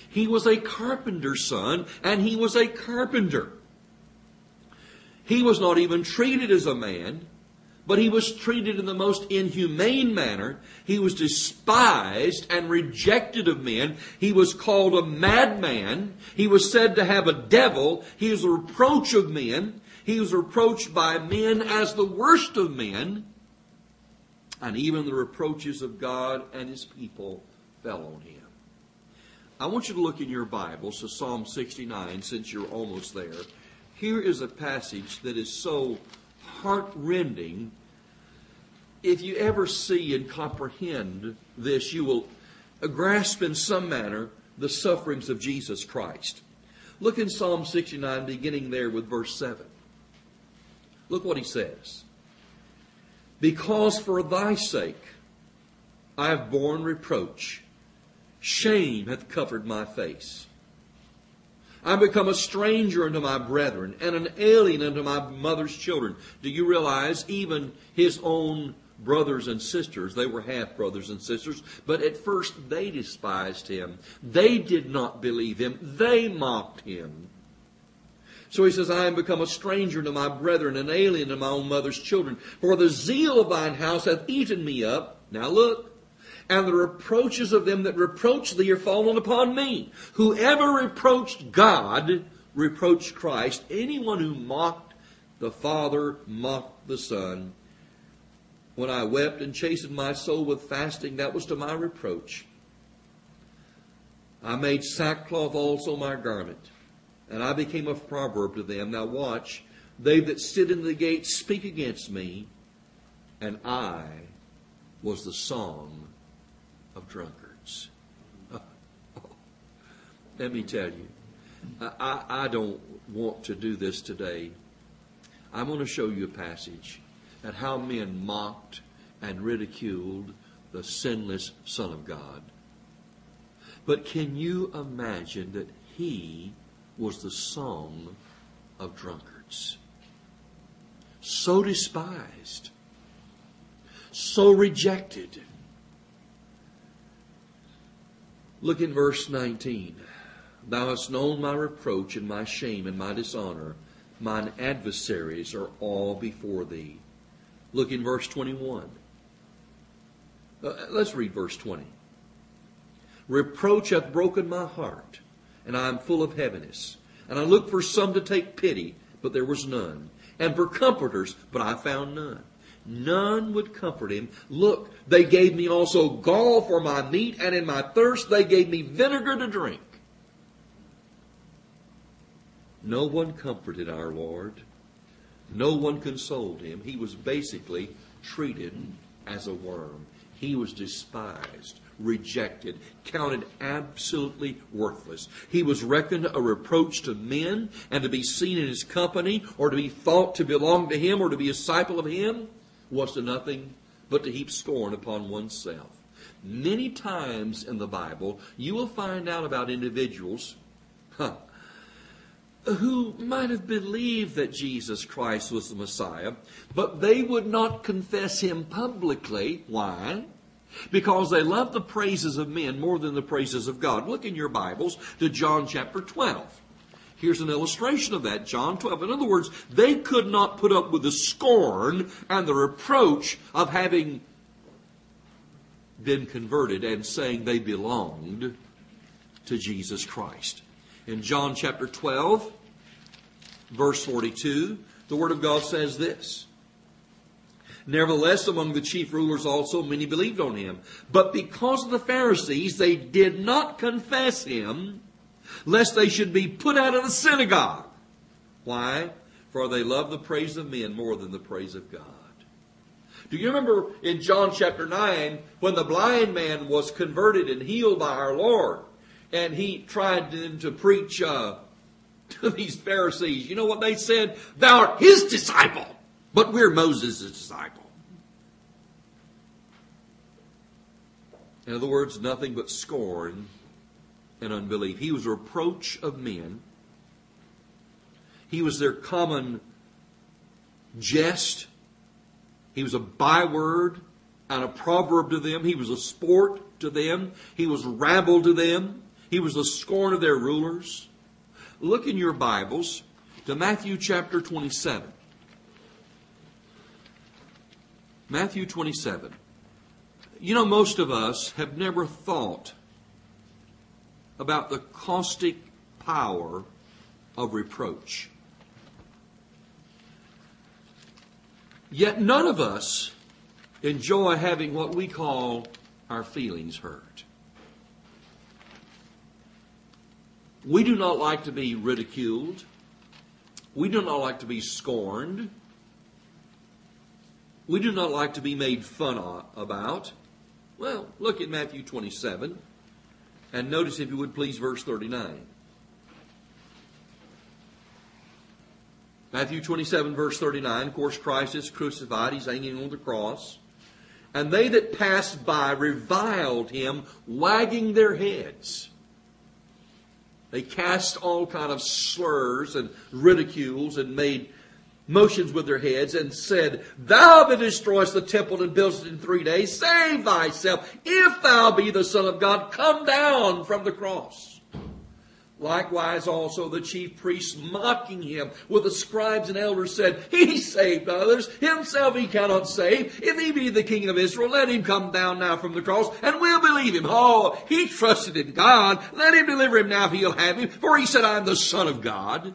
He was a carpenter's son, and he was a carpenter. He was not even treated as a man, but he was treated in the most inhumane manner. He was despised and rejected of men. He was called a madman. He was said to have a devil. He was a reproach of men. He was reproached by men as the worst of men. And even the reproaches of God and His people fell on him. I want you to look in your Bibles to Psalm 69, since you're almost there. Here is a passage that is so heart-rending. If you ever see and comprehend this, you will grasp in some manner the sufferings of Jesus Christ. Look in Psalm 69, beginning there with verse 7. Look what he says. Because for thy sake I have borne reproach. Shame hath covered my face. I am become a stranger unto my brethren, and an alien unto my mother's children. Do you realize even his own brothers and sisters, they were half brothers and sisters, but at first they despised him. They did not believe him. They mocked him. So he says, I am become a stranger to my brethren, an alien to my own mother's children. For the zeal of thine house hath eaten me up. Now look. And the reproaches of them that reproach thee are fallen upon me. Whoever reproached God, reproached Christ. Anyone who mocked the Father, mocked the Son. When I wept and chastened my soul with fasting, that was to my reproach. I made sackcloth also my garment. And I became a proverb to them. Now watch. They that sit in the gate speak against me. And I was the song of drunkards. Let me tell you. I don't want to do this today. I'm going to show you a passage at how men mocked and ridiculed the sinless Son of God. But can you imagine that he was the song of drunkards? So despised, so rejected. Look in verse 19. Thou hast known my reproach and my shame and my dishonor. Mine adversaries are all before thee. Look in verse 21. Let's read verse 20. Reproach hath broken my heart, and I am full of heaviness. And I looked for some to take pity, but there was none. And for comforters, but I found none. None would comfort him. Look, they gave me also gall for my meat, and in my thirst they gave me vinegar to drink. No one comforted our Lord. No one consoled him. He was basically treated as a worm. He was despised, rejected, counted absolutely worthless. He was reckoned a reproach to men, and to be seen in his company, or to be thought to belong to him, or to be a disciple of him, was to nothing but to heap scorn upon oneself. Many times in the Bible, you will find out about individuals who might have believed that Jesus Christ was the Messiah, but they would not confess him publicly. Why? Because they loved the praises of men more than the praises of God. Look in your Bibles to John chapter 12. Here's an illustration of that, John 12. In other words, they could not put up with the scorn and the reproach of having been converted and saying they belonged to Jesus Christ. In John chapter 12, verse 42, the Word of God says this. Nevertheless, among the chief rulers also many believed on him. But because of the Pharisees, they did not confess him, lest they should be put out of the synagogue. Why? For they love the praise of men more than the praise of God. Do you remember in John chapter 9, when the blind man was converted and healed by our Lord, and he tried to preach to these Pharisees? You know what they said? Thou art his disciple, but we're Moses' disciple. In other words, nothing but scorn and unbelief. He was a reproach of men. He was their common jest. He was a byword and a proverb to them. He was a sport to them. He was rabble to them. He was the scorn of their rulers. Look in your Bibles to Matthew chapter 27. Matthew 27. You know, most of us have never thought about the caustic power of reproach. Yet none of us enjoy having what we call our feelings hurt. We do not like to be ridiculed. We do not like to be scorned. We do not like to be made fun about. Well, look at Matthew 27 and notice, if you would please, verse 39. Matthew 27, verse 39. Of course, Christ is crucified. He's hanging on the cross. And they that passed by reviled him, wagging their heads. They cast all kind of slurs and ridicules and made motions with their heads and said, Thou that destroyest the temple and buildest it in 3 days, save thyself. If thou be the Son of God, come down from the cross. Likewise also the chief priests, mocking him with the scribes and elders, said, He saved others, himself he cannot save. If he be the King of Israel, let him come down now from the cross, and we'll believe him. Oh, he trusted in God. Let him deliver him now if he'll have him. For he said, I am the Son of God.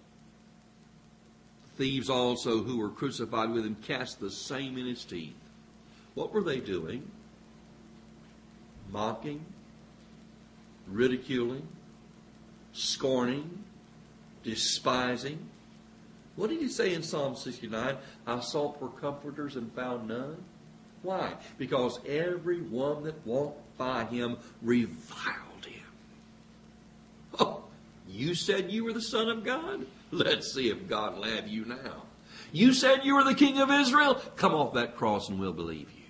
Thieves also who were crucified with him cast the same in his teeth. What were they doing? Mocking, ridiculing, scorning, despising. What did he say in Psalm 69? I sought for comforters and found none. Why? Because every one that walked by him reviled him. Oh, you said you were the Son of God? Let's see if God will have you now. You said you were the King of Israel? Come off that cross and we'll believe you.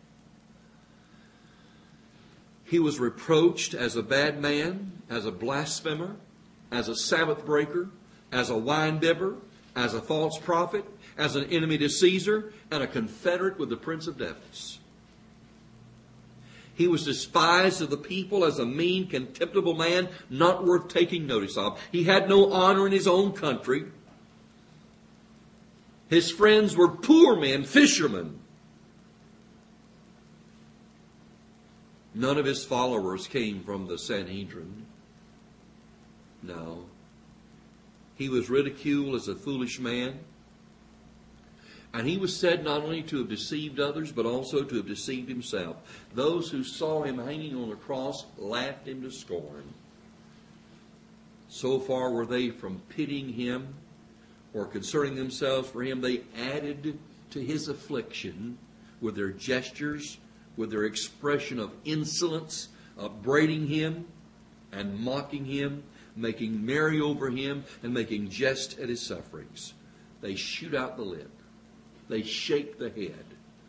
He was reproached as a bad man, as a blasphemer, as a Sabbath breaker, as a winebibber, as a false prophet, as an enemy to Caesar, and a confederate with the prince of devils. He was despised of the people as a mean, contemptible man, not worth taking notice of. He had no honor in his own country. His friends were poor men, fishermen. None of his followers came from the Sanhedrin. No. He was ridiculed as a foolish man. And he was said not only to have deceived others, but also to have deceived himself. Those who saw him hanging on the cross laughed him to scorn. So far were they from pitying him or concerning themselves for him, they added to his affliction with their gestures, with their expression of insolence, upbraiding him and mocking him, making merry over him and making jest at his sufferings. They shoot out the lip. They shake the head.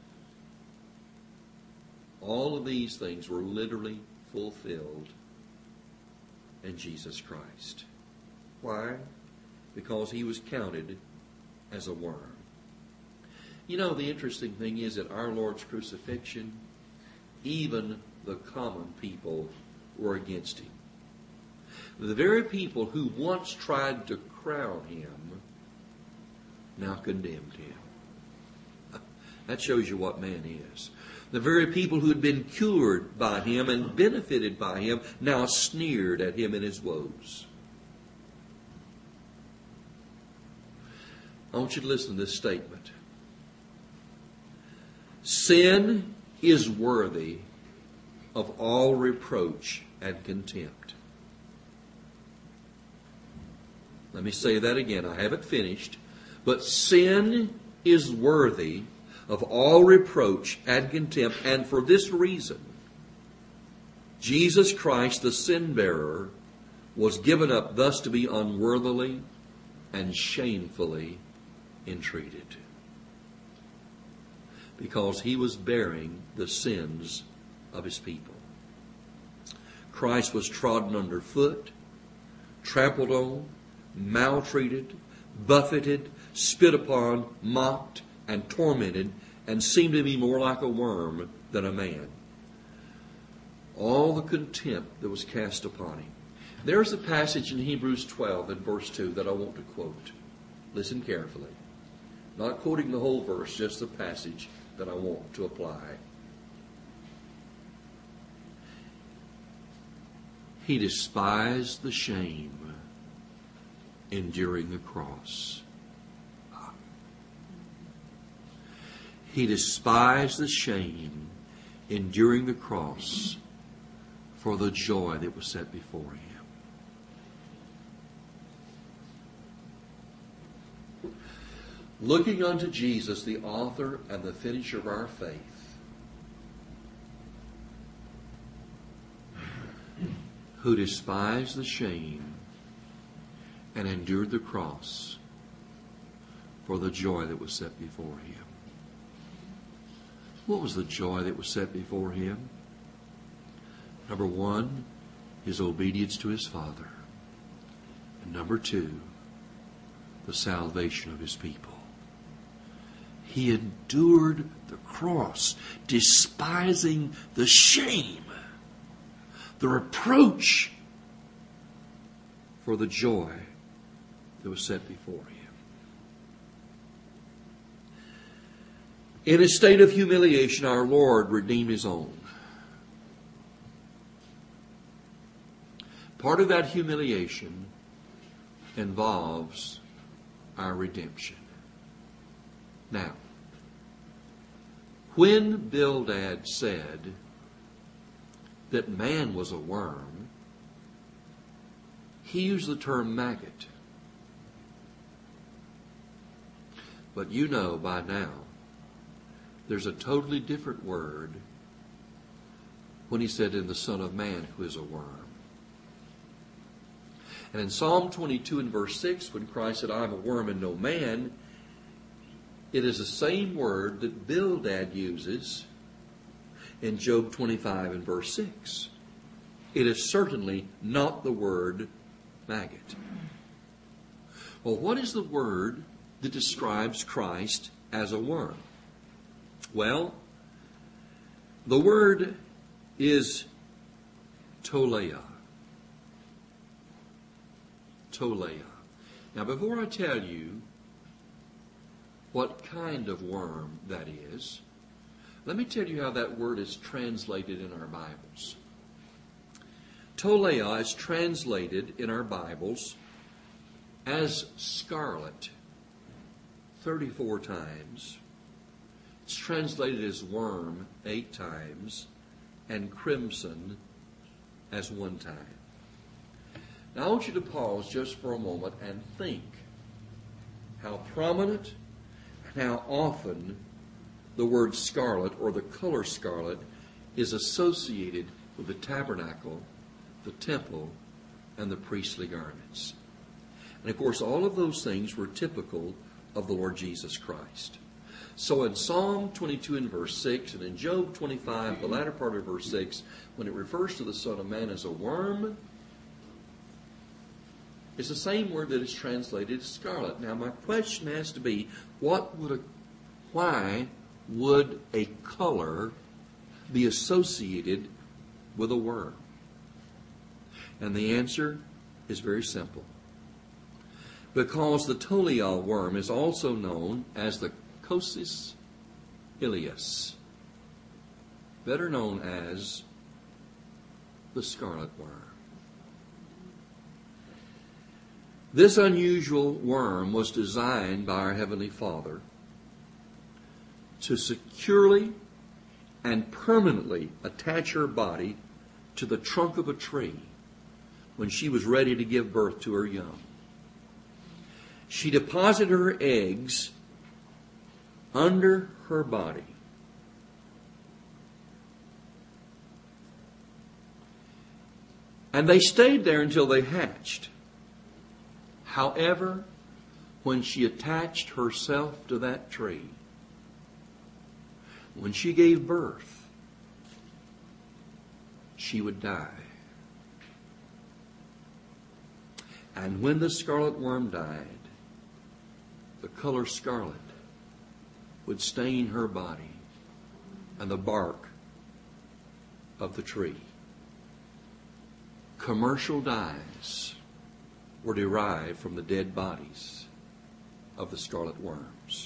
All of these things were literally fulfilled in Jesus Christ. Why? Because he was counted as a worm. You know, the interesting thing is that our Lord's crucifixion, even the common people were against him. The very people who once tried to crown him now condemned him. That shows you what man is. The very people who had been cured by him and benefited by him now sneered at him in his woes. I want you to listen to this statement. Sin is worthy of all reproach and contempt. Let me say that again. I haven't finished. But sin is worthy of all reproach and contempt, and for this reason, Jesus Christ, the sin bearer, was given up thus to be unworthily and shamefully entreated, because he was bearing the sins of his people. Christ was trodden underfoot, trampled on, maltreated, buffeted, spit upon, mocked, and tormented, and seemed to be more like a worm than a man. all the contempt that was cast upon him. There's a passage in Hebrews 12 and verse 2 that I want to quote. Listen carefully. Not quoting the whole verse, just the passage that I want to apply. He despised the shame, enduring the cross. He despised the shame, enduring the cross, for the joy that was set before him. Looking unto Jesus, the author and the finisher of our faith, who despised the shame and endured the cross for the joy that was set before him. What was the joy that was set before him? Number one, his obedience to his Father. And number two, the salvation of his people. He endured the cross, despising the shame, the reproach, for the joy that was set before him. In a state of humiliation, our Lord redeemed his own. Part of that humiliation involves our redemption. Now, when Bildad said that man was a worm, he used the term maggot. But you know by now, there's a totally different word when he said in the Son of Man who is a worm. And in Psalm 22 and verse 6, when Christ said, I am a worm and no man, it is the same word that Bildad uses in Job 25 and verse 6. It is certainly not the word maggot. Well, what is the word that describes Christ as a worm? Well, the word is toleia. Toleia. Now, before I tell you what kind of worm that is, let me tell you how that word is translated in our Bibles. Toleia is translated in our Bibles as scarlet 34 times. It's translated as worm 8 times, and crimson as 1 time. Now I want you to pause just for a moment and think how prominent and how often the word scarlet or the color scarlet is associated with the tabernacle, the temple, and the priestly garments. And of course, all of those things were typical of the Lord Jesus Christ. So in Psalm 22 and verse 6, and in Job 25, the latter part of verse 6, when it refers to the Son of Man as a worm, it's the same word that is translated as scarlet. Now my question has to be, why would a color be associated with a worm? And the answer is very simple. Because the toleia worm is also known as the Cosis ileus, better known as the scarlet worm. This unusual worm was designed by our Heavenly Father to securely and permanently attach her body to the trunk of a tree when she was ready to give birth to her young. She deposited her eggs under her body. And they stayed there until they hatched. However, when she attached herself to that tree, when she gave birth, she would die. And when the scarlet worm died, the color scarlet would stain her body and the bark of the tree. commercial dyes were derived from the dead bodies of the scarlet worms.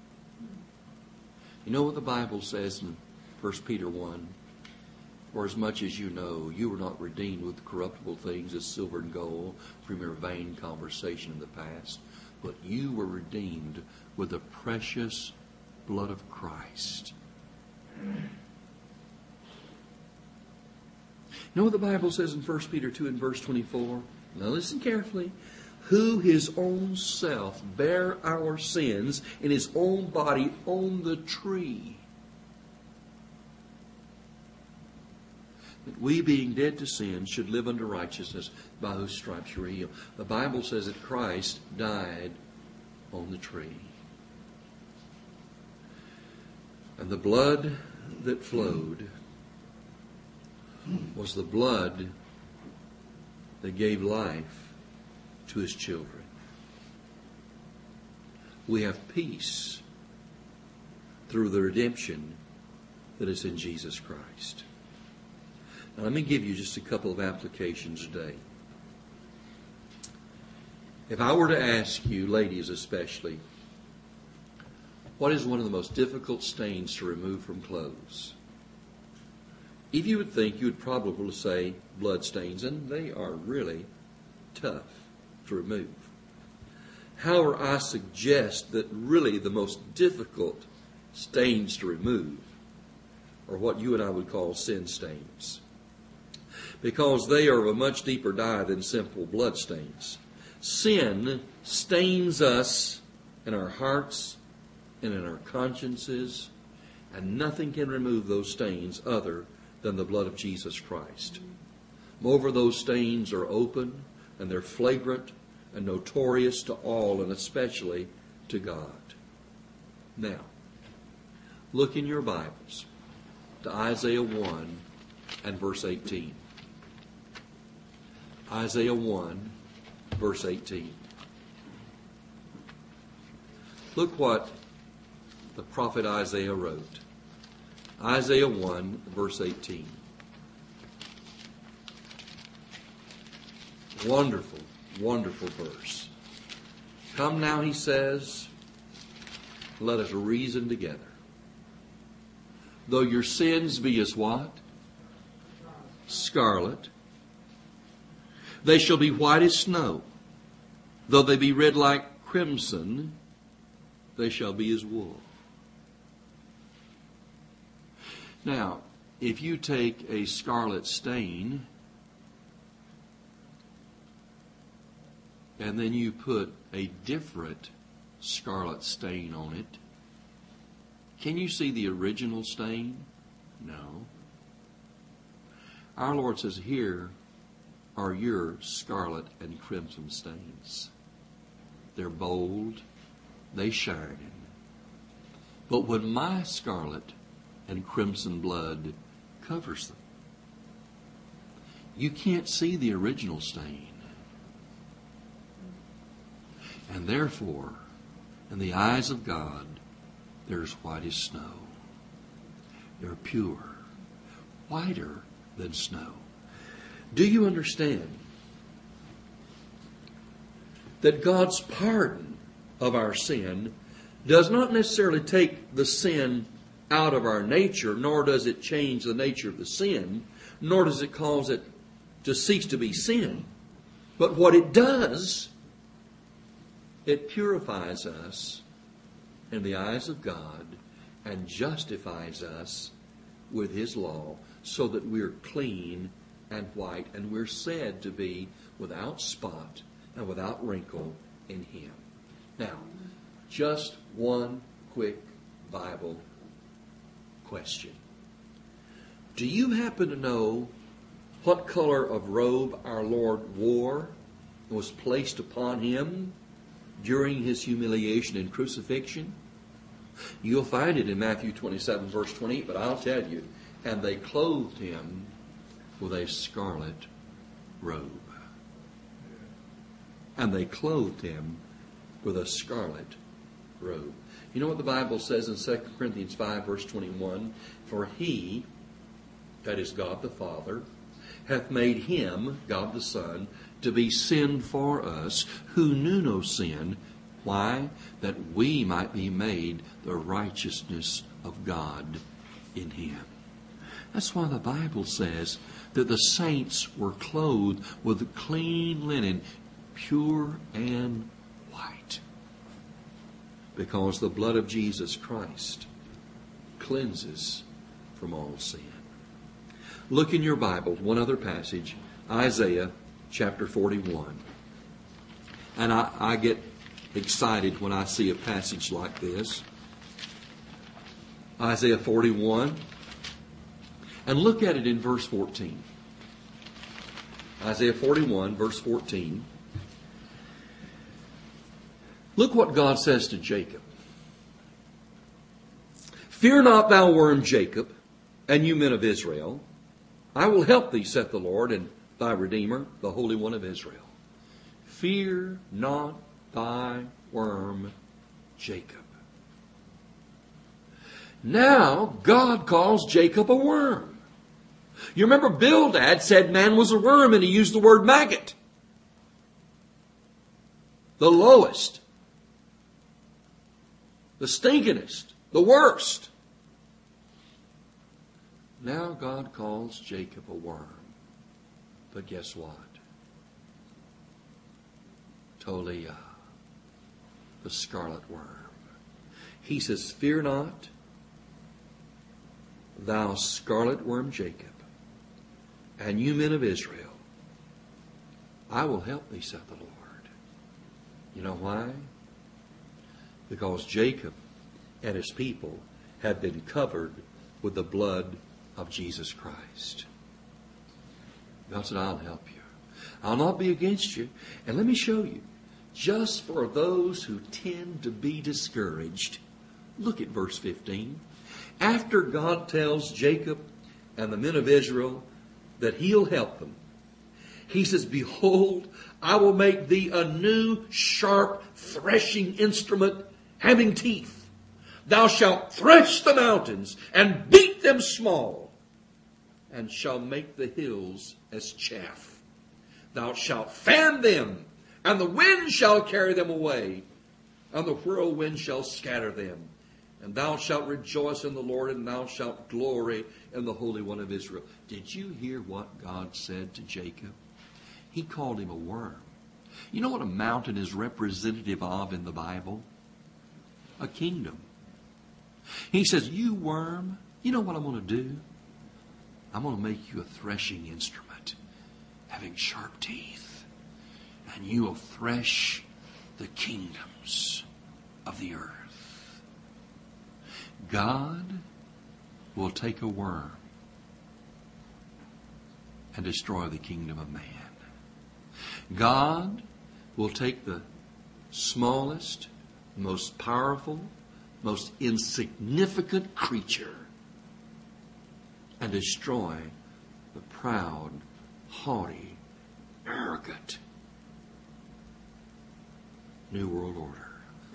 You know what the Bible says in 1 Peter 1? For as much as you know, you were not redeemed with corruptible things as silver and gold from your vain conversation in the past, but you were redeemed with the precious blood of Christ. You know what the Bible says in 1 Peter 2 and verse 24? Now listen carefully. Who his own self bare our sins in his own body on the tree, that we, being dead to sin, should live unto righteousness, by whose stripes you are healed. The Bible says that Christ died on the tree. And the blood that flowed was the blood that gave life to his children. We have peace through the redemption that is in Jesus Christ. Now, let me give you just a couple of applications today. If I were to ask you, ladies especially, what is one of the most difficult stains to remove from clothes? If you would think, you would probably say blood stains, and they are really tough to remove. However, I suggest that really the most difficult stains to remove are what you and I would call sin stains, because they are of a much deeper dye than simple blood stains. Sin stains us in our hearts and in our consciences, and nothing can remove those stains other than the blood of Jesus Christ. Moreover, those stains are open, and they're flagrant and notorious to all, and especially to God. Now, look in your Bibles to Isaiah 1 and verse 18. Isaiah 1, verse 18. Look what the prophet Isaiah wrote. Isaiah 1, verse 18. Wonderful, wonderful verse. Come now, he says, let us reason together. Though your sins be as what? Scarlet. They shall be white as snow. Though they be red like crimson, they shall be as wool. Now, if you take a scarlet stain and then you put a different scarlet stain on it, can you see the original stain? No. Our Lord says, here are your scarlet and crimson stains. They're bold, they shine. But when my scarlet and crimson blood covers them, you can't see the original stain. And therefore, in the eyes of God, they're as white as snow. They're pure, whiter than snow. Do you understand that God's pardon of our sin does not necessarily take the sin out of our nature, nor does it change the nature of the sin, nor does it cause it to cease to be sin. But what it does, it purifies us in the eyes of God and justifies us with His law so that we're clean and white, and we're said to be without spot and without wrinkle in Him. Now, just one quick Bible question. Do you happen to know what color of robe our Lord wore and was placed upon Him during His humiliation and crucifixion? You'll find it in Matthew 27, verse 28, but I'll tell you, and they clothed Him with a scarlet robe. And they clothed Him with a scarlet robe. You know what the Bible says in 2 Corinthians 5, verse 21? For He, that is God the Father, hath made him, God the Son, to be sin for us, who knew no sin. Why? That we might be made the righteousness of God in him. That's why the Bible says that the saints were clothed with clean linen, pure and white. Because the blood of Jesus Christ cleanses from all sin. Look in your Bible, one other passage, Isaiah chapter 41. And I get excited when I see a passage like this. Isaiah 41. And look at it in verse 14. Isaiah 41, verse 14. Look what God says to Jacob. Fear not, thou worm Jacob, and you men of Israel. I will help thee, saith the Lord, and thy Redeemer, the Holy One of Israel. Fear not thy worm Jacob. Now, God calls Jacob a worm. You remember Bildad said man was a worm, and he used the word maggot. The lowest. The stinkingest. The worst. Now God calls Jacob a worm. But guess what? Toliah, the scarlet worm. He says, fear not, thou scarlet worm Jacob, and you men of Israel. I will help thee, saith the Lord. You know why? Because Jacob and his people have been covered with the blood of Jesus Christ. God said, I'll help you. I'll not be against you. And let me show you, just for those who tend to be discouraged, look at verse 15. After God tells Jacob and the men of Israel that he'll help them, he says, behold, I will make thee a new sharp threshing instrument having teeth. Thou shalt thresh the mountains and beat them small, and shall make the hills as chaff. Thou shalt fan them, and the wind shall carry them away, and the whirlwind shall scatter them. And thou shalt rejoice in the Lord, and thou shalt glory in the Holy One of Israel. Did you hear what God said to Jacob? He called him a worm. You know what a mountain is representative of in the Bible? A kingdom. He says, you worm, you know what I'm going to do? I'm going to make you a threshing instrument having sharp teeth. And you will thresh the kingdoms of the earth. God will take a worm and destroy the kingdom of man. God will take the smallest, most powerful, most insignificant creature and destroy the proud, haughty, arrogant New World Order.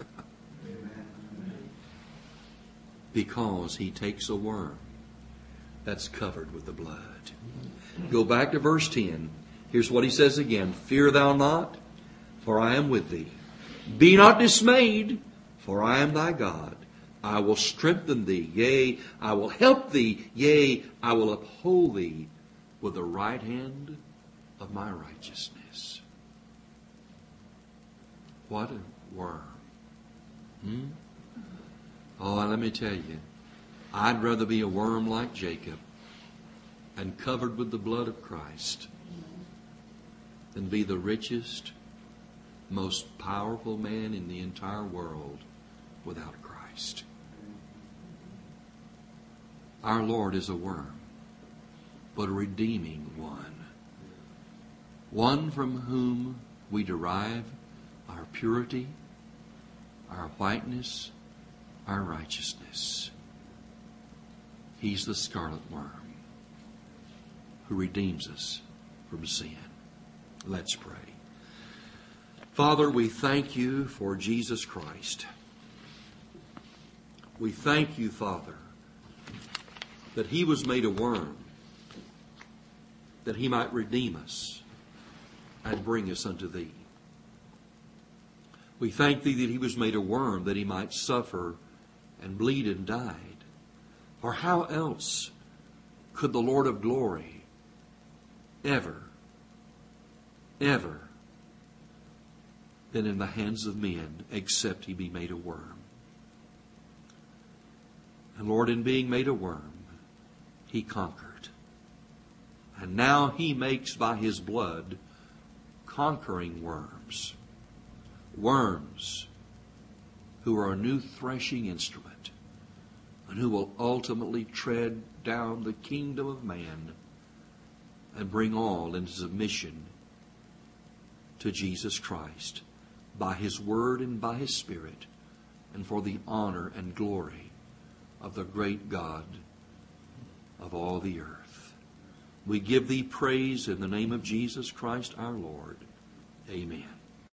Because he takes a worm that's covered with the blood. Go back to verse 10. Here's what he says again. Fear thou not, for I am with thee. Be not dismayed, for I am thy God. I will strengthen thee, yea, I will help thee, yea, I will uphold thee with the right hand of my righteousness. What a worm. Oh, and let me tell you, I'd rather be a worm like Jacob and covered with the blood of Christ than be the richest, most powerful man in the entire world without Christ. Our Lord is a worm, but a redeeming one. One from whom we derive our purity, our whiteness, our righteousness. He's the scarlet worm who redeems us from sin. Let's pray. Father, we thank you for Jesus Christ. We thank you, Father, that he was made a worm that he might redeem us and bring us unto thee. We thank thee that he was made a worm, that he might suffer and bleed and died. For how else could the Lord of glory ever been in the hands of men except he be made a worm? And Lord, in being made a worm, he conquered. And now he makes by his blood conquering worms. Worms who are a new threshing instrument and who will ultimately tread down the kingdom of man and bring all into submission to Jesus Christ by his word and by his Spirit, and for the honor and glory of the great God of all the earth. We give thee praise in the name of Jesus Christ our Lord. Amen.